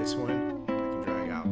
This one I can drag out.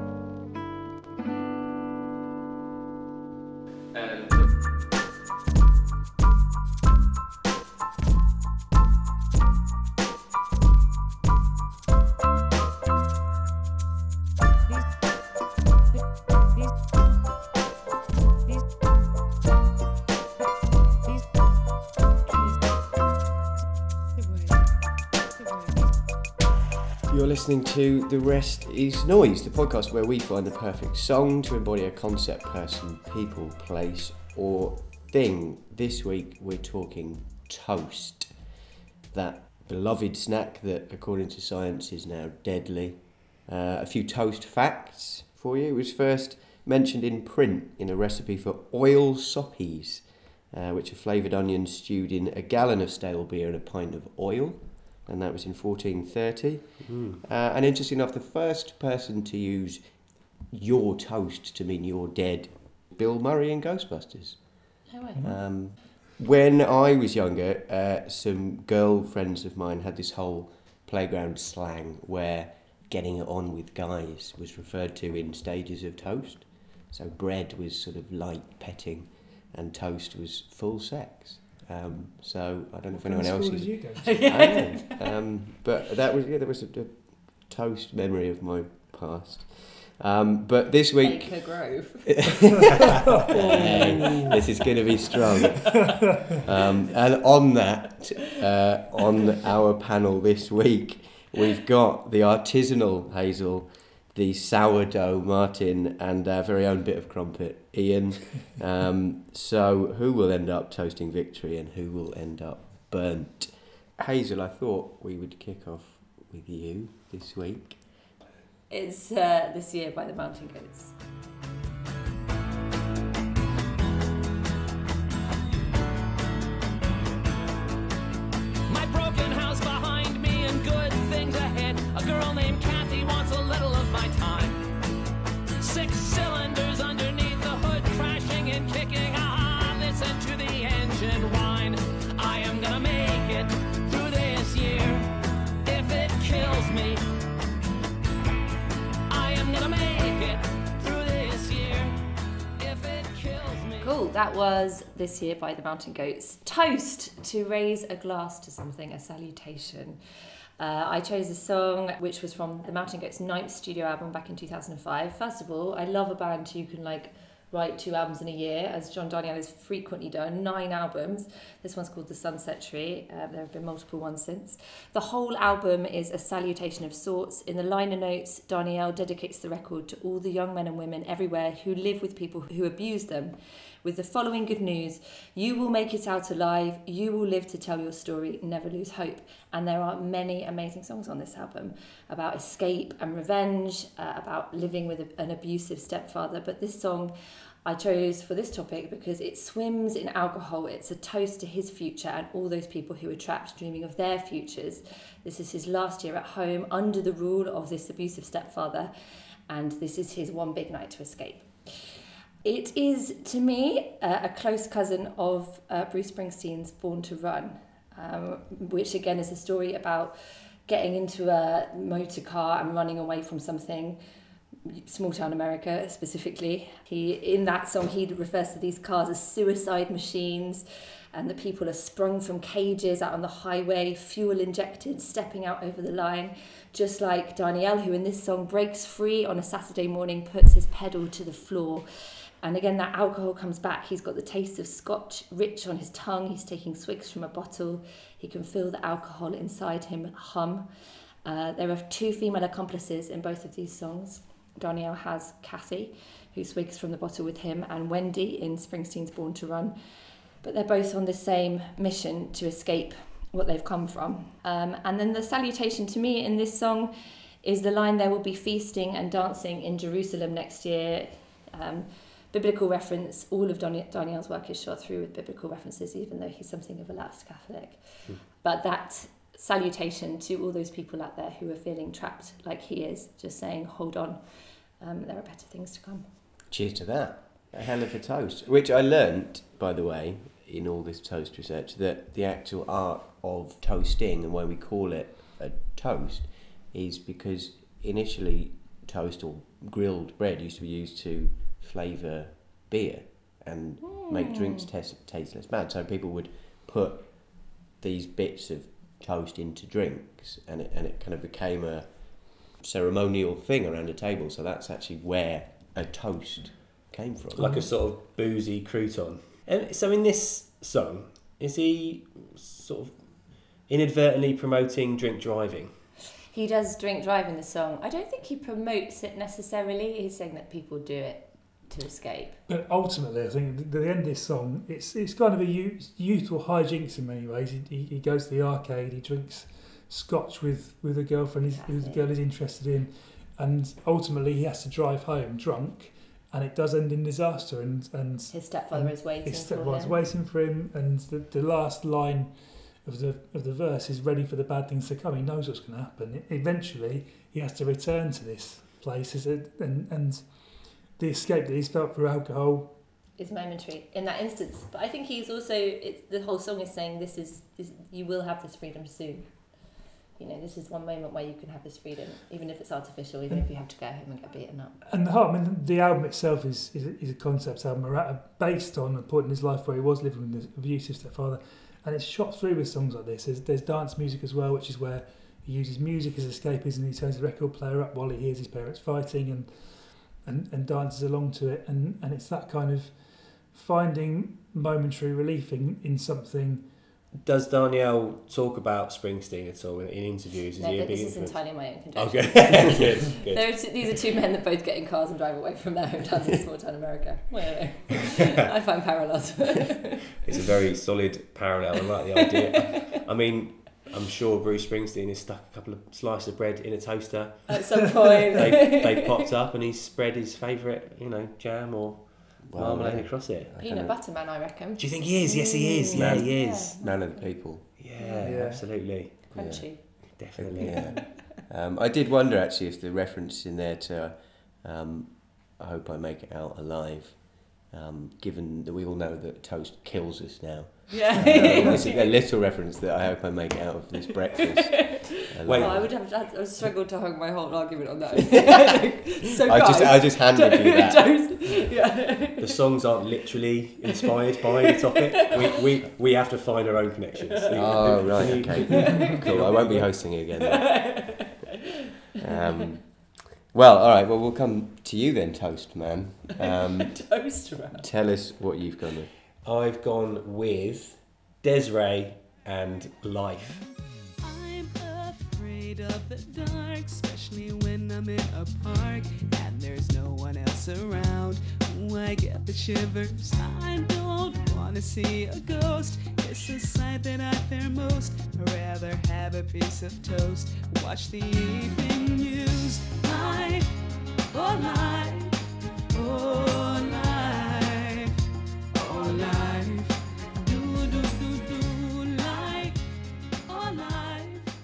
You're listening to The Rest is Noise, the podcast where we find the perfect song to embody a concept, person, people, place, or thing. This week we're talking toast, that beloved snack that, according to science, is now deadly. A few toast facts for you. It was first mentioned in print in a recipe for oil soppies, which are flavoured onions stewed in a gallon of stale beer and a pint of oil. And that was in 1430. And interesting enough, the first person to use your toast to mean you're dead, Bill Murray in Ghostbusters. No way. When I was younger, some girlfriends of mine had this whole playground slang where getting it on with guys was referred to in stages of toast. So bread was sort of light petting and toast was full sex. So I don't know if anyone else is. You go to? But that was there was a toast memory of my past. But this week, Baker Grove. this is going to be strong. And on that, on our panel this week, we've got the artisanal Hazel, the sourdough Martin, and our very own bit of crumpet, Ian. So who will end up toasting victory and who will end up burnt? Hazel, I thought we would kick off with you this week. It's This Year by the Mountain Goats. My broken house behind me and good things ahead. A girl named Kathy wants a little of my time. 6 cylinders underneath the hood, crashing and kicking. Ah, listen to the engine whine. I am gonna make it through this year. If it kills me, I am gonna make it through this year. If it kills me. Cool, that was This Year by the Mountain Goats. Toast, to raise a glass to something, a salutation. I chose a song which was from the Mountain Goats' 9th studio album back in 2005. First of all, I love a band who can write 2 albums in a year, as John Darnielle has frequently done, 9 albums. This one's called The Sunset Tree. There have been multiple ones since. The whole album is a salutation of sorts. In the liner notes, Darnielle dedicates the record to all the young men and women everywhere who live with people who abuse them. With the following good news: you will make it out alive, you will live to tell your story, never lose hope. And there are many amazing songs on this album about escape and revenge, about living with an abusive stepfather. But this song I chose for this topic because it swims in alcohol. It's a toast to his future and all those people who are trapped dreaming of their futures. This is his last year at home under the rule of this abusive stepfather, and this is his one big night to escape. It is, to me, a close cousin of Bruce Springsteen's Born to Run, which again is a story about getting into a motor car and running away from something, small town America specifically. In that song, he refers to these cars as suicide machines, and the people are sprung from cages out on the highway, fuel injected, stepping out over the line, just like Darnielle, who in this song breaks free on a Saturday morning, puts his pedal to the floor. And again, that alcohol comes back. He's got the taste of Scotch rich on his tongue. He's taking swigs from a bottle. He can feel the alcohol inside him hum. There are 2 female accomplices in both of these songs. Darnielle has Kathy, who swigs from the bottle with him, and Wendy in Springsteen's Born to Run. But they're both on the same mission to escape what they've come from. And then the salutation to me in this song is the line, "There will be feasting and dancing in Jerusalem next year." Biblical reference. All of Darnielle's work is shot through with biblical references, even though he's something of a lapsed Catholic. But that salutation to all those people out there who are feeling trapped like he is, just saying, hold on, there are better things to come. Cheers to that. A hell of a toast. Which I learnt, by the way, in all this toast research, that the actual art of toasting and why we call it a toast is because initially toast or grilled bread used to be used to flavour beer and make drinks taste less bad. So people would put these bits of toast into drinks, and it kind of became a ceremonial thing around a table. So that's actually where a toast came from. Like a sort of boozy crouton. And so in this song, is he sort of inadvertently promoting drink driving? He does drink drive in the song. I don't think he promotes it necessarily. He's saying that people do it to escape. But ultimately, I think at the end of this song, it's kind of a youthful hijinks in many ways. He goes to the arcade, he drinks scotch with a girlfriend who the girl is interested in, and ultimately he has to drive home drunk, and it does end in disaster. And His stepfather is waiting his for stepfather's him. waiting for him, and the last line of the verse is ready for the bad things to come. He knows what's going to happen. Eventually, he has to return to this place, and the escape that he's felt through alcohol is momentary in that instance. But I think he's also, the whole song is saying this you will have this freedom soon. You know, this is one moment where you can have this freedom, even if it's artificial, even if you have to go home and get beaten up. And the album itself is a concept album based on a point in his life where he was living with an abusive stepfather, and it's shot through with songs like this. There's dance music as well, which is where he uses music as escapism. He turns the record player up while he hears his parents fighting and dances along to it, and it's that kind of finding momentary relief in something. Does Danielle talk about Springsteen at all in interviews? No, but this is entirely my own conjecture. Okay, good. These are two men that both get in cars and drive away from their hometowns in small town America. Well, I find parallels. It's a very solid parallel. I like the idea. I mean, I'm sure Bruce Springsteen has stuck a couple of slices of bread in a toaster At some point. they popped up, and he's spread his favourite, jam or marmalade across it. Peanut butter man, I reckon. Do you think he is? Yes, he is. Yeah, he is. Man of the people. Yeah, absolutely. Crunchy. Definitely. Yeah. I did wonder actually if the reference in there to I hope I make it out alive, given that we all know that toast kills us now. Yeah. It's a little reference that I hope I make it out of this breakfast. Wait. I would have struggled to hang my whole argument on that. I just handed you that. The songs aren't literally inspired by the topic. We have to find our own connections. Oh, right, okay. Cool, I won't be hosting it again. Well, all right, well, we'll come to you then, Toast Man. Toast Man. Tell us what you've gone with. I've gone with Des'ree and Life. I'm afraid of the dark, especially when I'm in a park and there's no one else around. Ooh, I get the shivers. I don't want to see a ghost. It's a sight that I fear most. I'd rather have a piece of toast. Watch the evening news. Life, oh life, oh life, oh life. Do, do, do, do, life, oh life,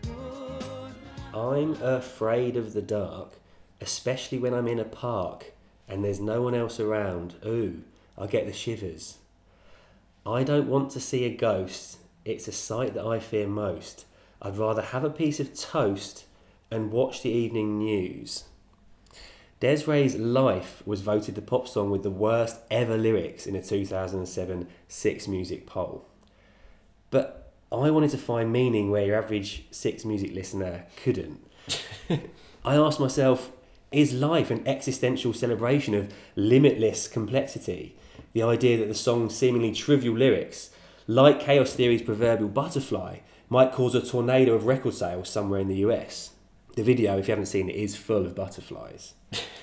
oh life. I'm afraid of the dark, especially when I'm in a park and there's no one else around. Ooh, I get the shivers. I don't want to see a ghost. It's a sight that I fear most. I'd rather have a piece of toast and watch the evening news. Des'ree's Life was voted the pop song with the worst ever lyrics in a 2007 Six Music poll. But I wanted to find meaning where your average Six Music listener couldn't. I asked myself, is life an existential celebration of limitless complexity? The idea that the song's seemingly trivial lyrics, like Chaos Theory's proverbial butterfly, might cause a tornado of record sales somewhere in the US. The video, if you haven't seen it, is full of butterflies.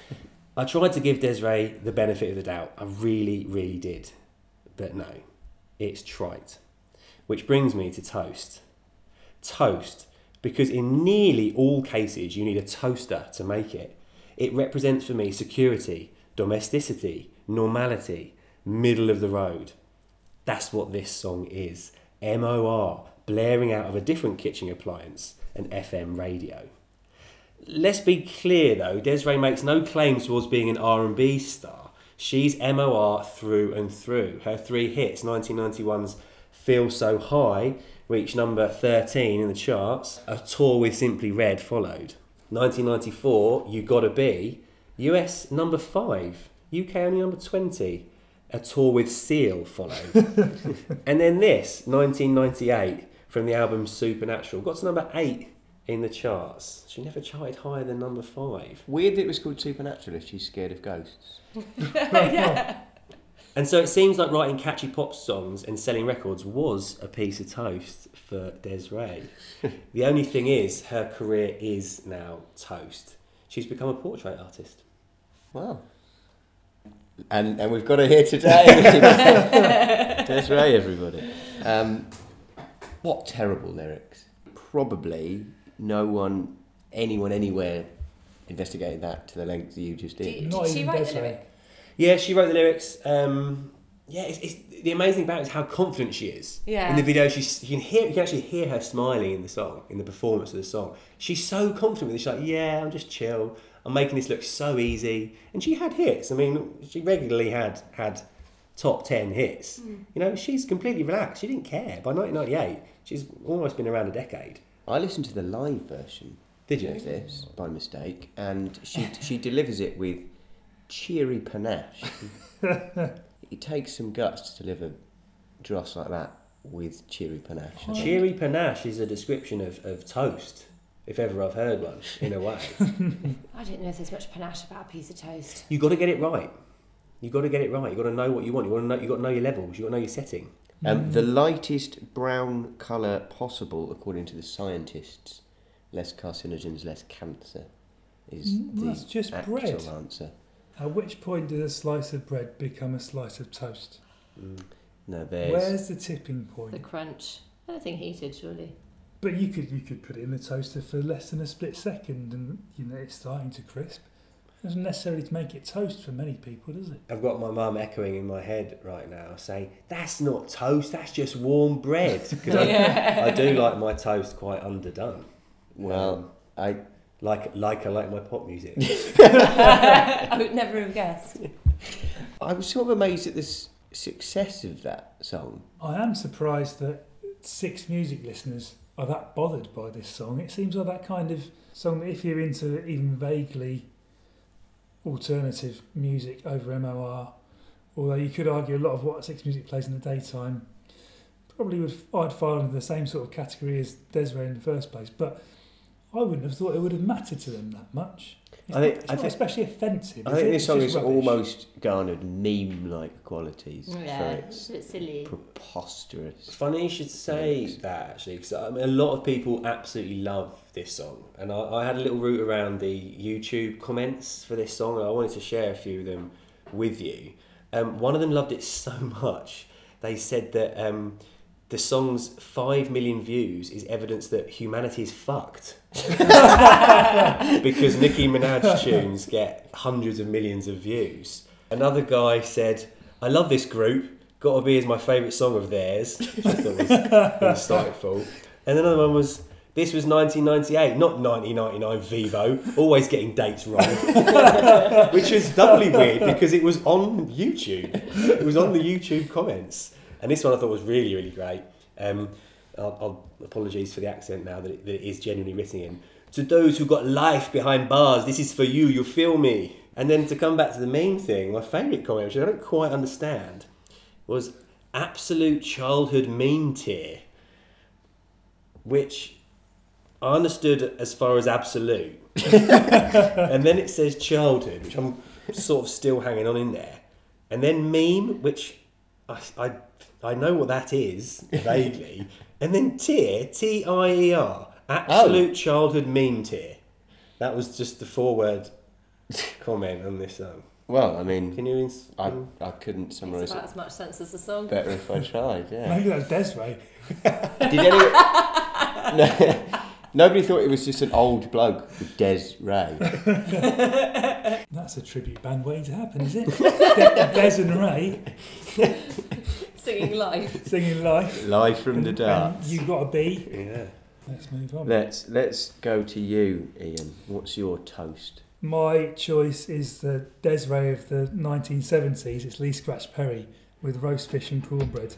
I tried to give Des'ree the benefit of the doubt. I really, really did. But no, it's trite. Which brings me to toast. Toast, because in nearly all cases you need a toaster to make it. It represents for me security, domesticity, normality, middle of the road. That's what this song is. MOR, blaring out of a different kitchen appliance, an FM radio. Let's be clear though, Des'ree makes no claim towards being an R&B star. She's MOR through and through. Her three hits, 1991's Feel So High, reached number 13 in the charts. A tour with Simply Red followed. 1994, You Gotta Be. US number 5. UK only number 20. A Tour with Seal followed. And then this, 1998, from the album Supernatural, got to number 8 in the charts. She never charted higher than number 5. Weird that it was called Supernatural if she's scared of ghosts. Yeah. And so it seems like writing catchy pop songs and selling records was a piece of toast for Des'ree. The only thing is, her career is now toast. She's become a portrait artist. Wow. And we've got her here today. Des'ree, everybody. What terrible lyrics. Probably no one, anyone, anywhere investigated that to the length that you just did. Not Did she even write the Des'ree. lyric? Yeah, she wrote the lyrics. It's the amazing about it is how confident she is. Yeah. In the video, you can actually hear her smiling in the song, in the performance of the song. She's so confident with it. She's like, yeah, I'm just chill. I'm making this look so easy. And she had hits. I mean, she regularly had top 10 hits. You know, she's completely relaxed. She didn't care. By 1998, she's almost been around a decade. I listened to the live version. Did you? Of this by mistake, and she delivers it with cheery panache. It takes some guts to deliver dross like that with cheery panache. I think. Cheery panache is a description of toast, if ever I've heard one, in a way. I don't know if there's much panache about a piece of toast. You've got to get it right. You've got to get it right. You've got to know what you want. You've got to know your levels. You've got to know your setting. The lightest brown colour possible, according to the scientists, less carcinogens, less cancer, is That's the just actual bread. answer. At which point does a slice of bread become a slice of toast? No, there's... Where's the tipping point? The crunch. Anything heated, surely. But you could put it in the toaster for less than a split second, and it's starting to crisp. It doesn't necessarily to make it toast for many people, does it? I've got my mum echoing in my head right now, saying, "That's not toast. That's just warm bread." Because I do like my toast quite underdone. Well, I like my pop music. I would never have guessed. I was sort of amazed at the success of that song. I am surprised that 6 music listeners are that bothered by this song. It seems like that kind of song that if you're into even vaguely alternative music over MOR, although you could argue a lot of what 6 Music plays in the daytime probably I'd fall into the same sort of category as Des'ree in the first place, but I wouldn't have thought it would have mattered to them that much. It's not especially offensive. I think this song is rubbish. almost garnered meme-like qualities Yeah, for it's its a bit silly. preposterous. Funny you should say that, actually, because a lot of people absolutely love this song. And I had a little route around the YouTube comments for this song, and I wanted to share a few of them with you. One of them loved it so much, they said that the song's 5 million views is evidence that humanity is fucked. Because Nicki Minaj tunes get hundreds of millions of views. Another guy said, "I love this group. Gotta Be is my favourite song of theirs," which I thought was insightful. And another one was, "This was 1998, not 1999 Vivo, always getting dates wrong." Which was doubly weird because it was on YouTube. It was on the YouTube comments. And this one I thought was really, really great. I'll apologies for the accent now that it is genuinely written in. "To those who got life behind bars, this is for you, you feel me." And then to come back to the main thing, my favourite comment, which I don't quite understand, was "absolute childhood meme tier," which I understood as far as absolute. And then it says childhood, which I'm sort of still hanging on in there. And then meme, which I know what that is, vaguely. And then tier, T-I-E-R, absolute childhood meme tier. That was just the 4-word comment on this song. Well, I mean, Can you... I couldn't Makes summarise about it as much sense as the song. better if I tried, yeah. Maybe that's Des'ree. Did anyone... No, nobody thought it was just an old bloke with Des'ree. That's a tribute band waiting to happen, is it? Des and Ray Singing live. singing live. Live from the dark. And You Gotta Be. Yeah. Let's move on. Let's go to you, Ian. What's your toast? My choice is the Des'ree of the 1970s. It's Lee Scratch Perry with roast fish and cornbread.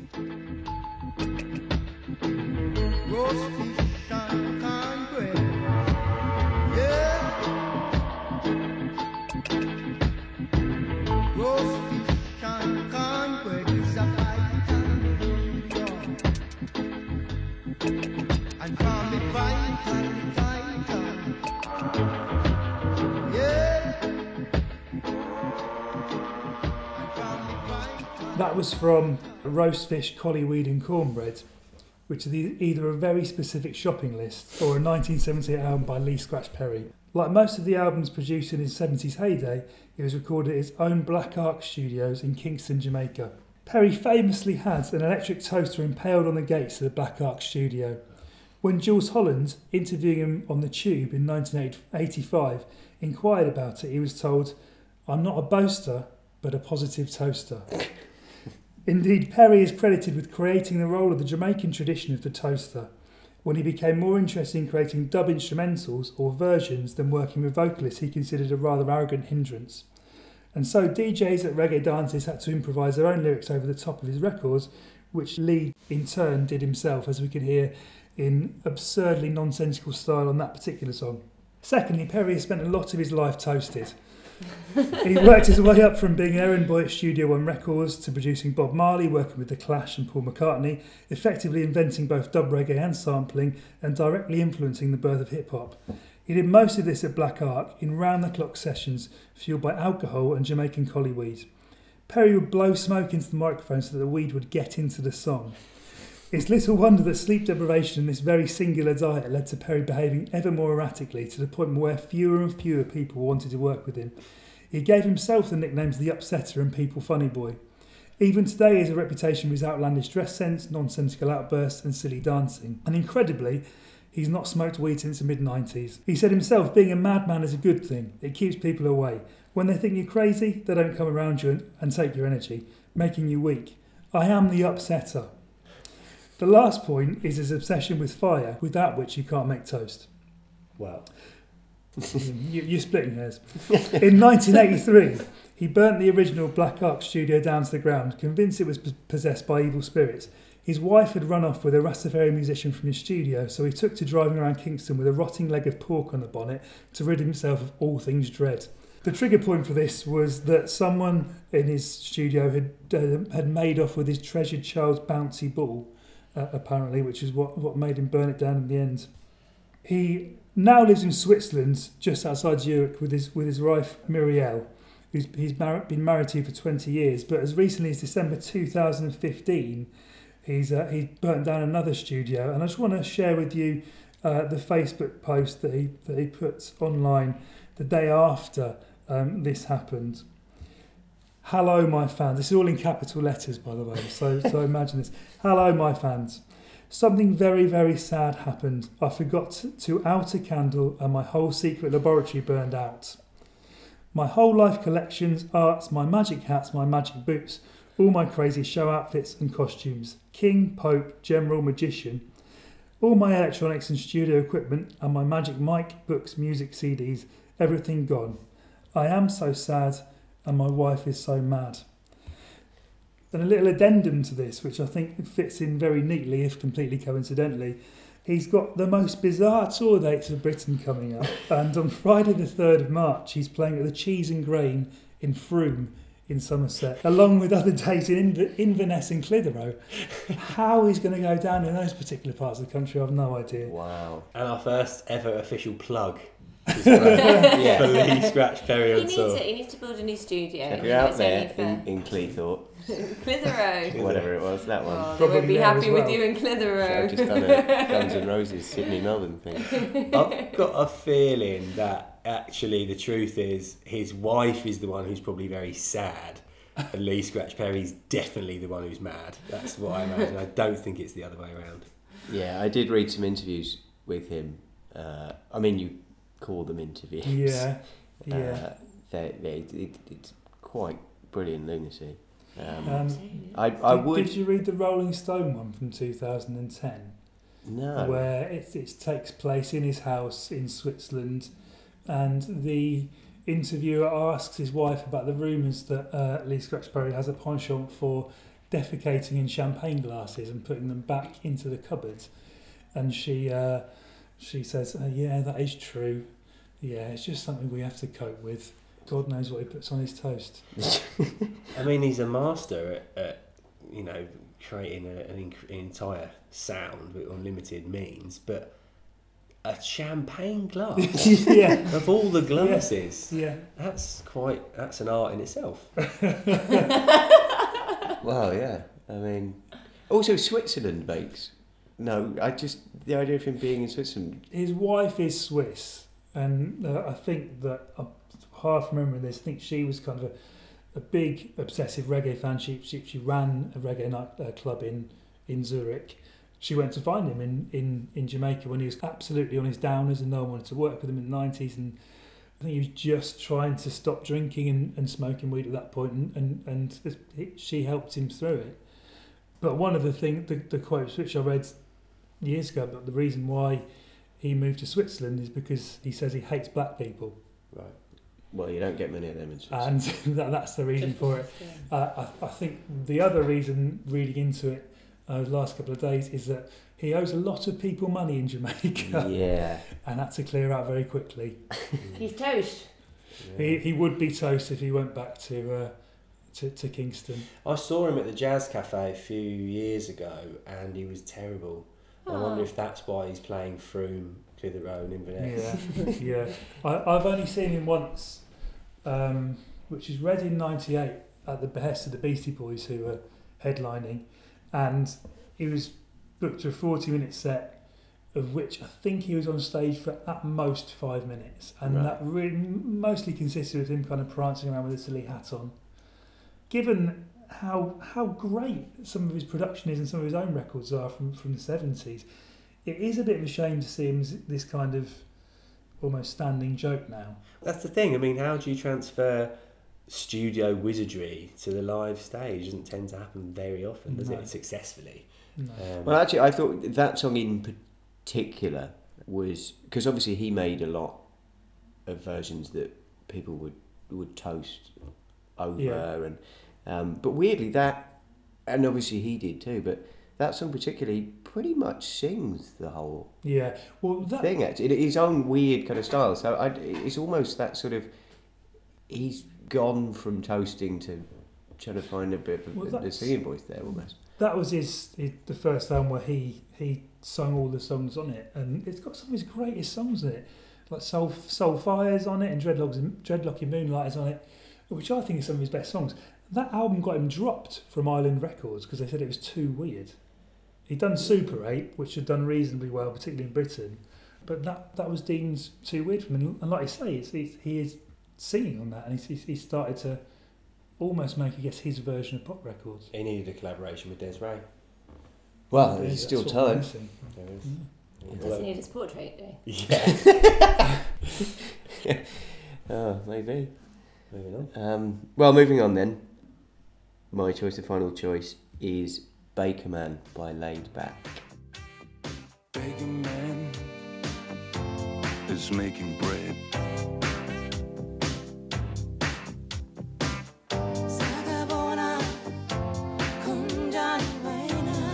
Roast fish and cornbread. Yeah. That was from Roast Fish, Collyweed and Cornbread, which is either a very specific shopping list or a 1978 album by Lee Scratch Perry. Like most of the albums produced in his 70s heyday, it was recorded at his own Black Ark Studios in Kingston, Jamaica. Perry famously had an electric toaster impaled on the gates of the Black Ark Studio. When Jules Holland, interviewing him on the Tube in 1985, inquired about it, he was told, "I'm not a boaster, but a positive toaster." Indeed, Perry is credited with creating the role of the Jamaican tradition of the toaster, when he became more interested in creating dub instrumentals or versions than working with vocalists he considered a rather arrogant hindrance. And so DJs at reggae dances had to improvise their own lyrics over the top of his records, which Lee in turn did himself, as we can hear in absurdly nonsensical style on that particular song. Secondly, Perry has spent a lot of his life toasted. He worked his way up from being an errand boy at Studio One Records to producing Bob Marley, working with The Clash and Paul McCartney, effectively inventing both dub reggae and sampling, and directly influencing the birth of hip-hop. He did most of this at Black Ark in round-the-clock sessions fueled by alcohol and Jamaican collyweed. Perry would blow smoke into the microphone so that the weed would get into the song. It's little wonder that sleep deprivation and this very singular diet led to Perry behaving ever more erratically, to the point where fewer and fewer people wanted to work with him. He gave himself the nicknames The Upsetter and People Funny Boy. Even today he has a reputation for his outlandish dress sense, nonsensical outbursts and silly dancing. And incredibly, he's not smoked weed since the mid-90s. He said himself, being a madman is a good thing. It keeps people away. When they think you're crazy, they don't come around you and take your energy, making you weak. I am the upsetter. The last point is his obsession with fire, without which you can't make toast. Wow. You're splitting hairs. In 1983, he burnt the original Black Ark studio down to the ground, convinced it was possessed by evil spirits. His wife had run off with a Rastafari musician from his studio, so he took to driving around Kingston with a rotting leg of pork on the bonnet to rid himself of all things dread. The trigger point for this was that someone in his studio had made off with his treasured child's bouncy ball, apparently, which is what made him burn it down in the end. He now lives in Switzerland, just outside Zurich, with his wife Muriel, who's been married to for 20 years. But as recently as December 2015, he's burnt down another studio. And I just want to share with you the Facebook post that he put online the day after this happened. Hello, my fans. This is all in capital letters, by the way, so imagine this. Hello, my fans. Something very, very sad happened. I forgot to out a candle and my whole secret laboratory burned out. My whole life collections, arts, my magic hats, my magic boots, all my crazy show outfits and costumes, king, pope, general, magician, all my electronics and studio equipment and my magic mic, books, music, CDs, everything gone. I am so sad and my wife is so mad. And a little addendum to this, which I think fits in very neatly, if completely coincidentally, he's got the most bizarre tour dates of Britain coming up. And on Friday the 3rd of March, he's playing at the Cheese and Grain in Frome in Somerset, along with other dates in Inverness and Clitheroe. How he's going to go down in those particular parts of the country, I've no idea. Wow. And our first ever official plug Yeah. for Lee Scratch Perry on tour. He needs to build a new studio. If you're out there in Cleethorpes, Clitheroe. whatever it was, that one. Oh, they Probably won't be there happy as with well. you in Clitheroe. I've just done a Guns N' Roses Sydney Melbourne thing. I've got a feeling that actually the truth is his wife is the one who's probably very sad, and Lee Scratch Perry's definitely the one who's mad. That's what I imagine. I don't think it's the other way around. Yeah, I did read some interviews with him. I mean, you call them interviews. Yeah. It's quite brilliant lunacy. I would. Did you read the Rolling Stone one from 2010? No. Where it takes place in his house in Switzerland, and the interviewer asks his wife about the rumours that Lee Scratch Perry has a penchant for defecating in champagne glasses and putting them back into the cupboard, and she says, "Yeah, that is true. Yeah, it's just something we have to cope with. God knows what he puts on his toast." I mean, he's a master at creating an entire sound with unlimited means, but a champagne glass Yeah. of all the glasses, Yeah. that's an art in itself. Well, yeah. I mean, also Switzerland bakes. No, the idea of him being in Switzerland. His wife is Swiss, and I think that I'm half remembering this. I think she was kind of a big obsessive reggae fan. She ran a reggae night club in Zurich. She went to find him in Jamaica when he was absolutely on his downers and no one wanted to work with him in the 90s, and I think he was just trying to stop drinking and smoking weed at that point, and she helped him through it. But one of the quotes which I read years ago about the reason why he moved to Switzerland is because he says he hates black people. Right. Well, you don't get many of them in Switzerland. And that's the reason for it. I think the other reason reading into it the last couple of days is that he owes a lot of people money in Jamaica. Yeah. And had to clear out very quickly. He's toast. Yeah. He would be toast if he went back to Kingston. I saw him at the Jazz Cafe a few years ago, and he was terrible. I wonder if that's why he's playing Froome, Clitheroe and Inverness. Yeah. I've only seen him once, which is Reading '98 at the behest of the Beastie Boys, who were headlining, and he was booked to a 40-minute set, of which I think he was on stage for at most 5 minutes, and Right. that really mostly consisted of him kind of prancing around with a silly hat on. Given how great some of his production is and some of his own records are from the 70s, it is a bit of a shame to see him as this kind of almost standing joke now. That's the thing. I mean, how do you transfer studio wizardry to the live stage? It doesn't tend to happen very often, does No. it? Successfully. No. Well, actually, I thought that song in particular was because obviously he made a lot of versions that people would toast over, Yeah. and but weirdly that, and obviously he did too, but that song particularly pretty much sings the whole Yeah, well, that thing actually in his own weird kind of style. So it's almost that sort of he's gone from toasting to trying to find a bit of Well, the that's- singing voice there almost. that was the first album where he sung all the songs on it, and it's got some of his greatest songs in it, like Soul Fire's on it and Dreadlocky Moonlight is on it, which I think is some of his best songs. That album got him dropped from Island Records because they said it was too weird. He'd done Super 8, which had done reasonably well, particularly in Britain, but that was deemed too weird for him. And like you say, he is singing on that, and he started to almost make, I guess, his version of pop records. He needed a collaboration with Des Ray. Well, Yeah, there's that's still what we're time. missing. There is. Mm. Does he need his portrait, do he? Yeah. Oh, maybe. Moving on. Well, moving on then. My choice, the final choice, is Baker Man by Laid Back. Baker Man is making bread. Sagabona con Johnny Wayne.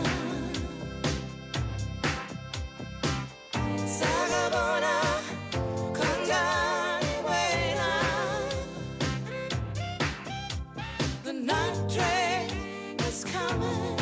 Sagabona con Johnny Wayne. The night train is coming.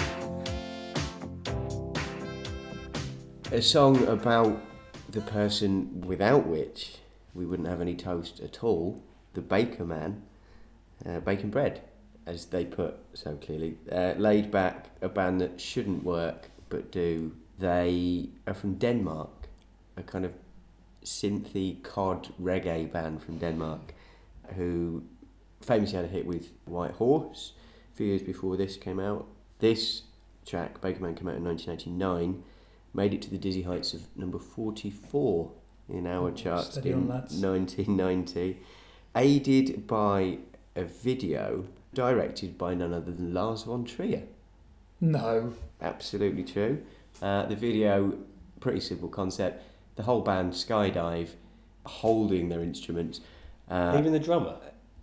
A song about the person without which we wouldn't have any toast at all, the Baker Man, bacon bread, as they put so clearly. Laid Back, a band that shouldn't work but do. They are from Denmark, a kind of synthy cod reggae band from Denmark, who famously had a hit with White Horse a few years before this came out. This track, Baker Man, came out in 1989. Made it to the dizzy heights of number 44 in our charts steady in on, lads. 1990, aided by a video directed by none other than Lars von Trier. No. Absolutely true. The video, pretty simple concept. The whole band skydive, holding their instruments. Even the drummer.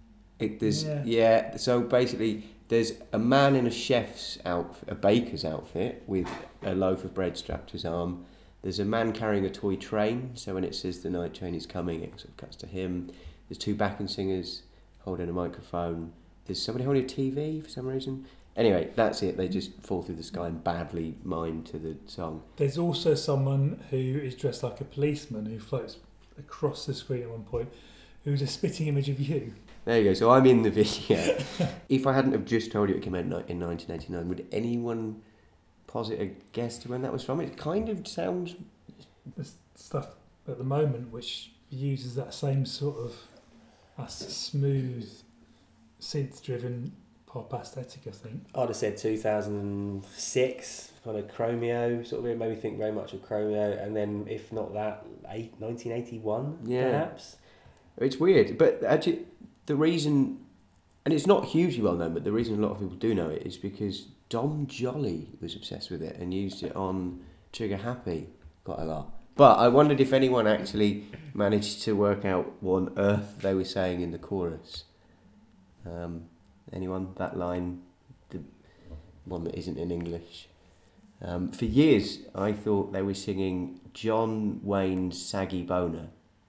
So basically, there's a man in a chef's outfit, a baker's outfit, with a loaf of bread strapped to his arm. There's a man carrying a toy train, so when it says the night train is coming, it sort of cuts to him. There's two backing singers holding a microphone. There's somebody holding a TV for some reason. Anyway, that's it. They just fall through the sky and badly mime to the song. There's also someone who is dressed like a policeman who floats across the screen at one point, who's a spitting image of you. There you go. So I'm in the video. If I hadn't have just told you it came out in 1989, would anyone posit a guess to when that was from? It kind of sounds... There's stuff at the moment which uses that same sort of smooth, synth-driven pop aesthetic, I think. I'd have said 2006, kind of Chromeo, sort of it made me think very much of Chromeo, and then if not that, 1981 perhaps. It's weird, but actually the reason, and it's not hugely well known, but the reason a lot of people do know it is because Dom Jolly was obsessed with it and used it on Trigger Happy quite a lot. But I wondered if anyone actually managed to work out what on earth they were saying in the chorus. Anyone? That line, the one that isn't in English. For years, I thought they were singing John Wayne's Saggy Boner.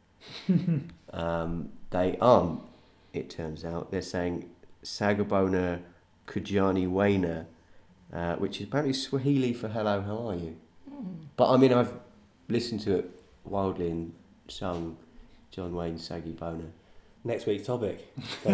They aren't, it turns out. They're saying Sagabona Kujani Wainer, which is apparently Swahili for hello, how are you? But I mean, I've listened to it wildly and sung John Wayne's Saggy Boner. Next week's topic.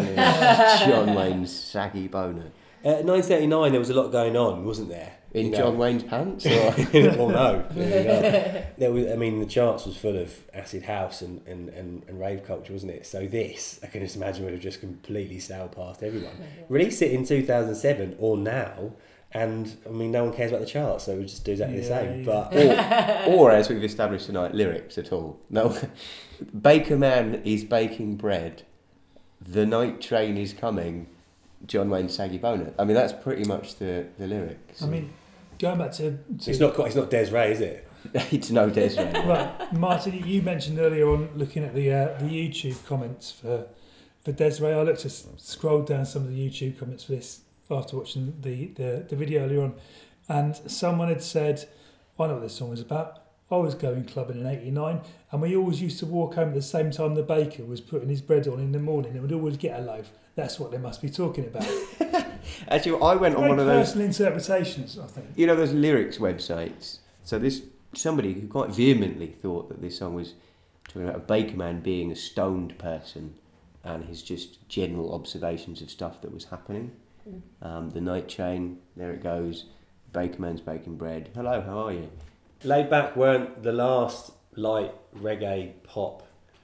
John Wayne's Saggy Boner. 1989, there was a lot going on, wasn't there? In John Wayne's pants? Or? Well, no. There was, I mean, the charts was full of acid house and rave culture, wasn't it? So this, I can just imagine, would have just completely sailed past everyone. Release it in 2007 or now, and I mean, no one cares about the charts, so we just do exactly the same. Yeah. But or as we've established tonight, lyrics at all. No. Baker Man is baking bread. The night train is coming. John Wayne's Saggy Boner. I mean, that's pretty much the lyrics. I mean, going back to it's not Des Ray, is it? It's no Desiree. Right, Martin, you mentioned earlier on looking at the YouTube comments for Desiree. I looked to scroll down some of the YouTube comments for this after watching the video earlier on, and someone had said, I know what this song was about. I was going clubbing in '89, and we always used to walk home at the same time the baker was putting his bread on in the morning, and we'd always get a loaf. That's what they must be talking about. Actually, I went on one of those personal interpretations, I think. You know those lyrics websites. So this somebody who quite vehemently thought that this song was talking about a baker man being a stoned person, and his just general observations of stuff that was happening. The night train, there it goes. Baker man's baking bread. Hello, how are you? Laid Back weren't the last light reggae pop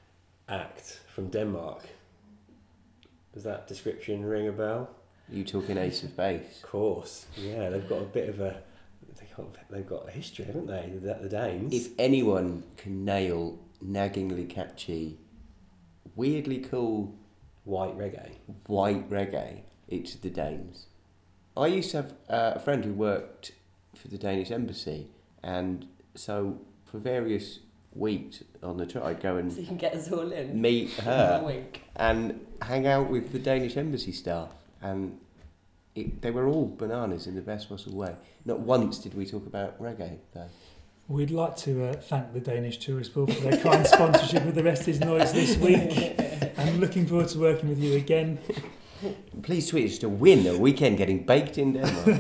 act from Denmark. Does that description ring a bell? You talking Ace of Base? Of course, yeah. They've got a bit of a... They've got a history, haven't they? The Danes. If anyone can nail naggingly catchy, weirdly cool white reggae, it's the Danes. I used to have a friend who worked for the Danish embassy, and so for various weeks on the trip I'd go and So you can get us all in. meet her Wink. and hang out with the Danish embassy staff, and they were all bananas in the best possible way. Not once did we talk about reggae though. We'd like to thank the Danish Tourist Board for their kind sponsorship of The Rest Is Noise this week. I'm looking forward to working with you again. Please tweet us to win a weekend getting baked in Denmark.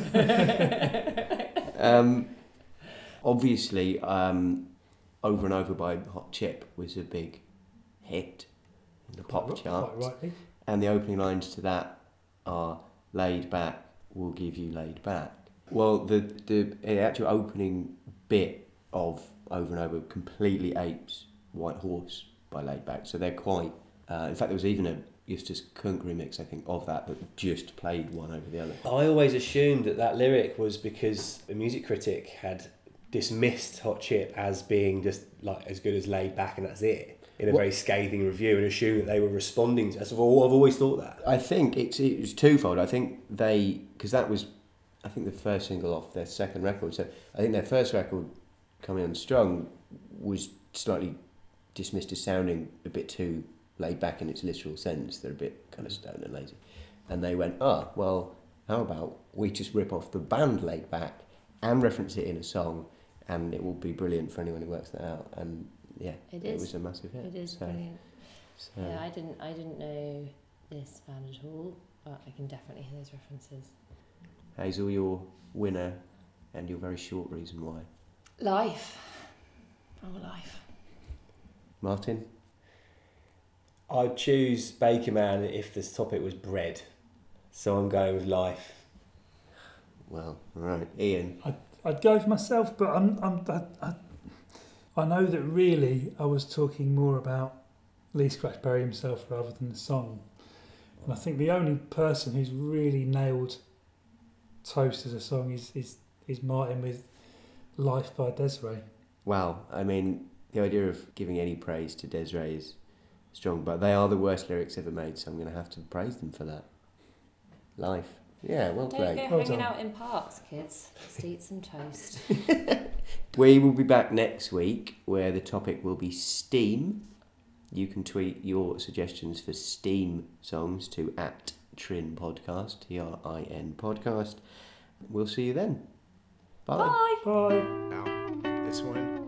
Obviously, Over and Over by Hot Chip was a big hit in the pop charts. Quite rightly. And the opening lines to that are laid back, will give you laid back. Well, the actual opening bit of Over and Over completely apes White Horse by Laid Back. So they're quite... in fact, there was even a Eustace Kunk remix, I think, of that just played one over the other. I always assumed that lyric was because a music critic had dismissed Hot Chip as being just like as good as Laid Back and that's it, in a very scathing review, and assumed that they were responding to us. I've always thought that. I think it was twofold. I think because that was, I think, the first single off their second record. So I think their first record, Coming Unstrung, was slightly dismissed as sounding a bit too laid back in its literal sense. They're a bit kind of stoned and lazy. And they went, well, how about we just rip off the band Laid Back and reference it in a song, and it will be brilliant for anyone who works that out. And yeah, it was a massive hit. It is brilliant. So. Yeah, I didn't know this band at all, but I can definitely hear those references. Hazel, your winner and your very short reason why. Life. Oh, life. Martin? I'd choose Baker Man if this topic was bread. So I'm going with life. Well, right, Ian. I'd go for myself, but I know that really I was talking more about Lee Scratch Perry himself rather than the song. And I think the only person who's really nailed Toast as a song is Martin with Life by Desiree. Wow, I mean, the idea of giving any praise to Desiree is strong, but they are the worst lyrics ever made, so I'm going to have to praise them for that. Life. Yeah, well Don't played. go Well hanging done. out in parks, kids. Just eat some toast. We will be back next week where the topic will be Steam. You can tweet your suggestions for Steam songs to @TrinPodcast, TRIN podcast. We'll see you then. Bye. Bye. Bye. Now, this one